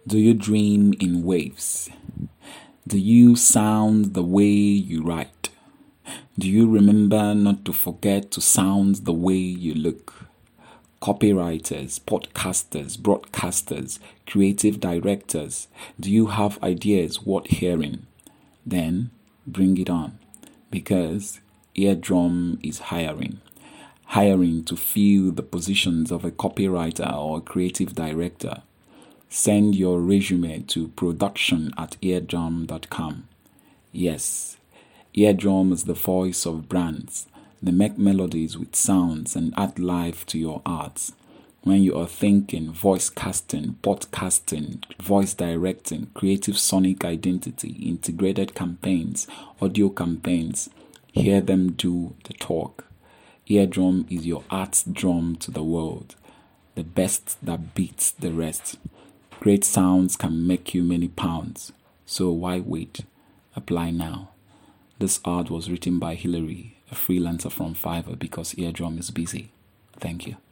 Do you dream in waves? Do you sound the way you write? Do you remember not to forget to sound the way you look? Copywriters, podcasters, broadcasters, creative directors, do you have ideas worth hearing? Then bring it on, because Eardrum is hiring. Hiring to fill the positions of a copywriter or a creative director. Send your resume to production@eardrum.com. Yes, Eardrum is the voice of brands. They make melodies with sounds and add life to your arts. When you are thinking voice casting, podcasting, voice directing, creative sonic identity, integrated campaigns, audio campaigns, hear them do the talk. Eardrum is your art's drum to the world. The best that beats the rest. Great sounds can make you many pounds. So why wait? Apply now. This art was written by Hillary, a freelancer from Fiverr, because Eardrum is busy. Thank you.